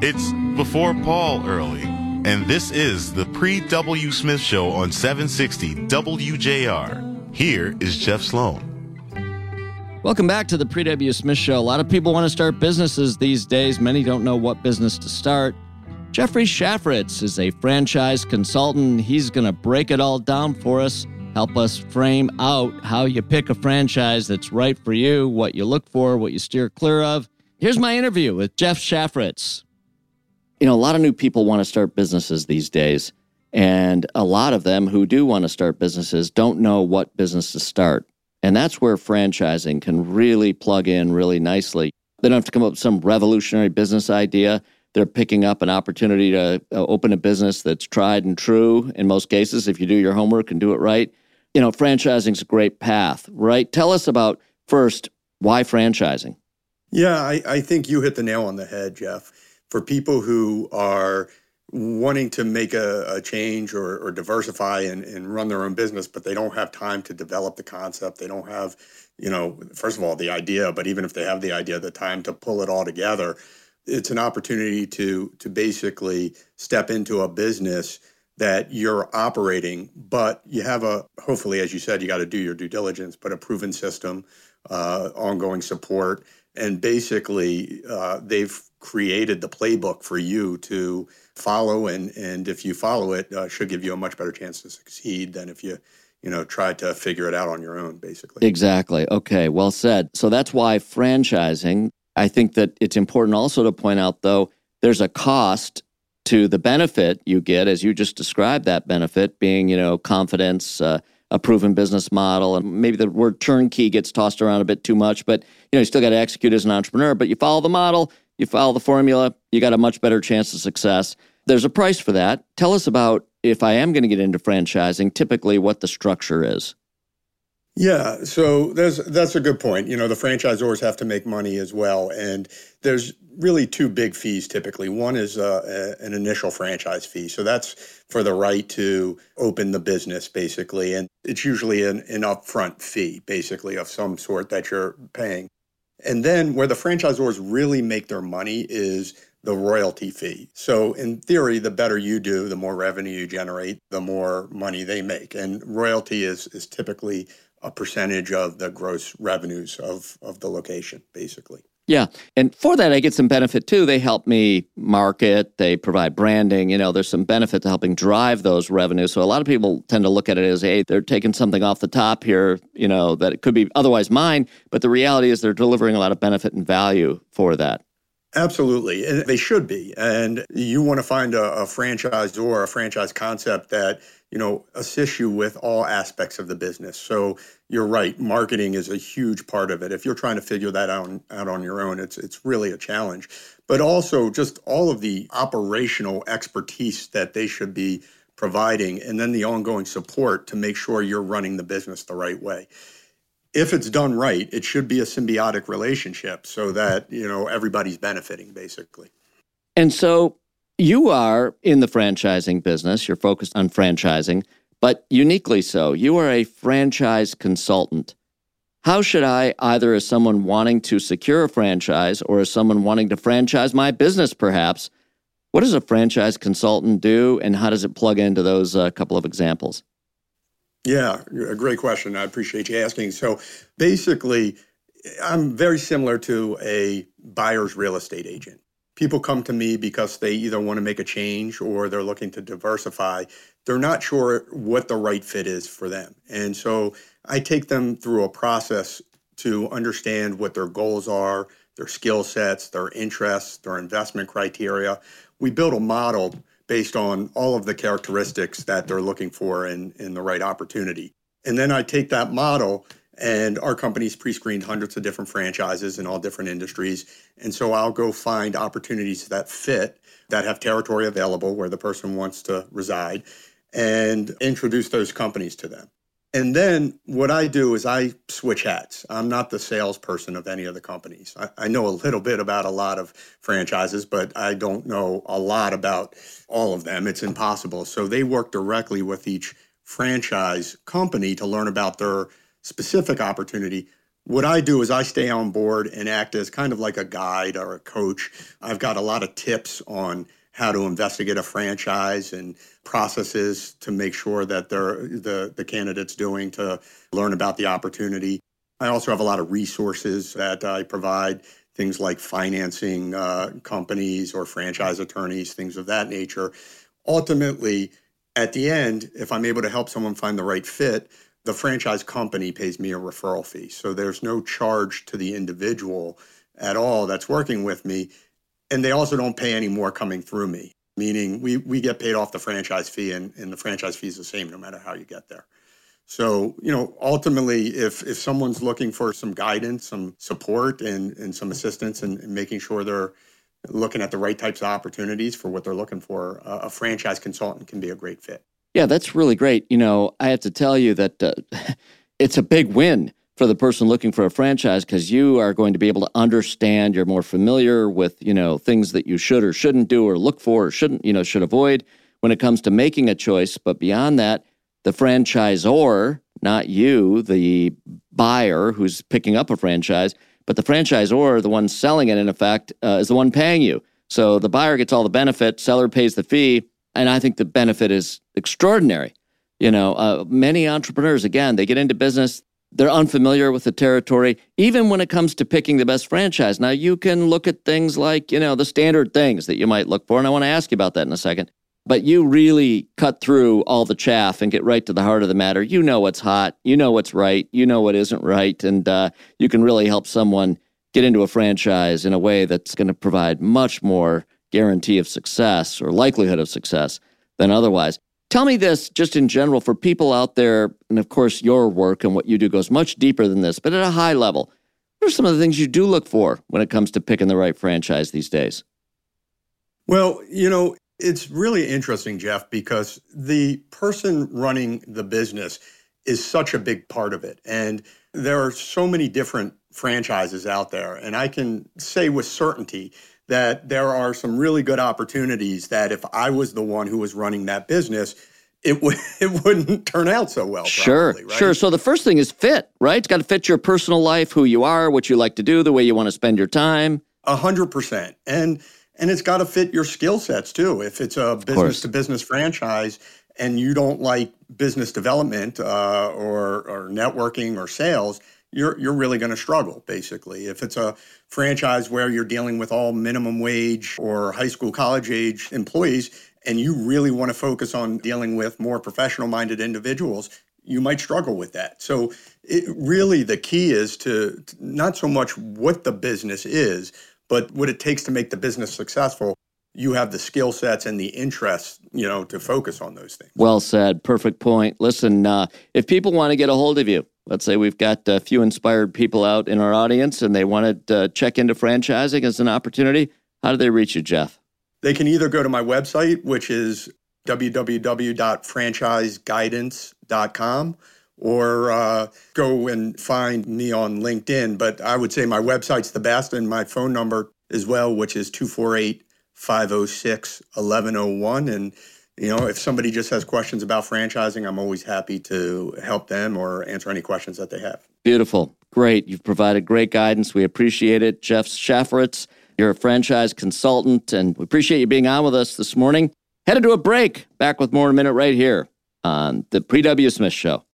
It's before Paul early, and this is the Pre-W. Smith Show on 760 WJR. Here is Jeff Sloan. Welcome back to the Pre-W. Smith Show. A lot of people want to start businesses these days. Many don't know what business to start. Jeffrey Shafritz is a franchise consultant. He's going to break it all down for us, help us frame out how you pick a franchise that's right for you, what you look for, what you steer clear of. Here's my interview with Jeff Shafritz. You know, a lot of new people want to start businesses these days, and a lot of them who do want to start businesses don't know what business to start. And that's where franchising can really plug in really nicely. They don't have to come up with some revolutionary business idea. They're picking up an opportunity to open a business that's tried and true in most cases, if you do your homework and do it right. You know, franchising's a great path, right? Tell us about, first, why franchising? Yeah, I think you hit the nail on the head, Jeff. For people who are wanting to make a change or diversify and run their own business, but they don't have time to develop the concept. They don't have, first of all, the idea, but even if they have the idea, the time to pull it all together. It's an opportunity to basically step into a business that you're operating, but you have hopefully, as you said, you got to do your due diligence, but a proven system, ongoing support. And basically, they've created the playbook for you to follow. And if you follow it, should give you a much better chance to succeed than if you try to figure it out on your own, basically. Exactly. Okay, well said. So that's why franchising. I think that it's important also to point out, though, there's a cost to the benefit you get, as you just described that benefit being, confidence, a proven business model, and maybe the word turnkey gets tossed around a bit too much, but you still got to execute as an entrepreneur. But you follow the model, you follow the formula, you got a much better chance of success. There's a price for that. Tell us about, if I am going to get into franchising, typically what the structure is. Yeah, so that's a good point. The franchisors have to make money as well. And there's really two big fees typically. One is an initial franchise fee. So that's for the right to open the business, basically. And it's usually an upfront fee, basically, of some sort that you're paying. And then where the franchisors really make their money is the royalty fee. So in theory, the better you do, the more revenue you generate, the more money they make. And royalty is typically a percentage of the gross revenues of the location, basically. Yeah. And for that, I get some benefit too. They help me market, they provide branding, there's some benefit to helping drive those revenues. So a lot of people tend to look at it as, hey, they're taking something off the top here, that it could be otherwise mine. But the reality is they're delivering a lot of benefit and value for that. Absolutely. And they should be. And you want to find a franchise or a franchise concept that, assists you with all aspects of the business. So you're right. Marketing is a huge part of it. If you're trying to figure that out on your own, it's really a challenge. But also just all of the operational expertise that they should be providing, and then the ongoing support to make sure you're running the business the right way. If it's done right, it should be a symbiotic relationship so that, everybody's benefiting, basically. And so you are in the franchising business. You're focused on franchising, but uniquely so. You are a franchise consultant. How should I, either as someone wanting to secure a franchise or as someone wanting to franchise my business perhaps, what does a franchise consultant do and how does it plug into those couple of examples? Yeah, a great question. I appreciate you asking. So basically, I'm very similar to a buyer's real estate agent. People come to me because they either want to make a change or they're looking to diversify. They're not sure what the right fit is for them. And so I take them through a process to understand what their goals are, their skill sets, their interests, their investment criteria. We build a model based on all of the characteristics that they're looking for in the right opportunity. And then I take that model, and our company's pre-screened hundreds of different franchises in all different industries. And so I'll go find opportunities that fit, that have territory available where the person wants to reside, and introduce those companies to them. And then what I do is I switch hats. I'm not the salesperson of any of the companies. I know a little bit about a lot of franchises, but I don't know a lot about all of them. It's impossible. So they work directly with each franchise company to learn about their specific opportunity, What I do is I stay on board and act as kind of like a guide or a coach. I've got a lot of tips on how to investigate a franchise and processes to make sure that the candidate's doing to learn about the opportunity. I also have a lot of resources that I provide, things like financing companies or franchise attorneys, things of that nature. Ultimately, at the end, if I'm able to help someone find the right fit, the franchise company pays me a referral fee. So there's no charge to the individual at all that's working with me. And they also don't pay any more coming through me, meaning we get paid off the franchise fee, and the franchise fee is the same no matter how you get there. So, ultimately, if someone's looking for some guidance, some support, and some assistance in making sure they're looking at the right types of opportunities for what they're looking for, a franchise consultant can be a great fit. Yeah, that's really great. I have to tell you that it's a big win for the person looking for a franchise, because you are going to be able to understand, you're more familiar with, things that you should or shouldn't do or look for or should avoid when it comes to making a choice. But beyond that, the franchisor, not you, the buyer who's picking up a franchise, but the franchisor, the one selling it, in effect, is the one paying you. So the buyer gets all the benefit, seller pays the fee, and I think the benefit is extraordinary. Many entrepreneurs, again, they get into business, they're unfamiliar with the territory, even when it comes to picking the best franchise. Now, you can look at things like, the standard things that you might look for, and I want to ask you about that in a second. But you really cut through all the chaff and get right to the heart of the matter. You know what's hot, you know what's right, you know what isn't right, and you can really help someone get into a franchise in a way that's going to provide much more guarantee of success or likelihood of success than otherwise. Tell me this, just in general, for people out there, and of course your work and what you do goes much deeper than this, but at a high level, what are some of the things you do look for when it comes to picking the right franchise these days? Well, it's really interesting, Jeff, because the person running the business is such a big part of it. And there are so many different franchises out there. And I can say with certainty that there are some really good opportunities that if I was the one who was running that business, it wouldn't turn out so well. Probably, right? Sure. So the first thing is fit, right? It's got to fit your personal life, who you are, what you like to do, the way you want to spend your time. 100%. And it's got to fit your skill sets too. If it's a business-to-business franchise and you don't like business development or networking or sales, you're really going to struggle, basically. If it's a franchise where you're dealing with all minimum wage or high school, college age employees, and you really want to focus on dealing with more professional-minded individuals, you might struggle with that. So really the key is to not so much what the business is, but what it takes to make the business successful. You have the skill sets and the interests, to focus on those things. Well said. Perfect point. Listen, if people want to get a hold of you, let's say we've got a few inspired people out in our audience and they want to check into franchising as an opportunity, how do they reach you, Jeff? They can either go to my website, which is www.franchiseguidance.com, or go and find me on LinkedIn. But I would say my website's the best, and my phone number as well, which is 248-506-1101. And, if somebody just has questions about franchising, I'm always happy to help them or answer any questions that they have. Beautiful. Great. You've provided great guidance. We appreciate it. Jeff Shafritz, you're a franchise consultant, and we appreciate you being on with us this morning. Headed to a break. Back with more in a minute right here on the Pre W. Smith Show.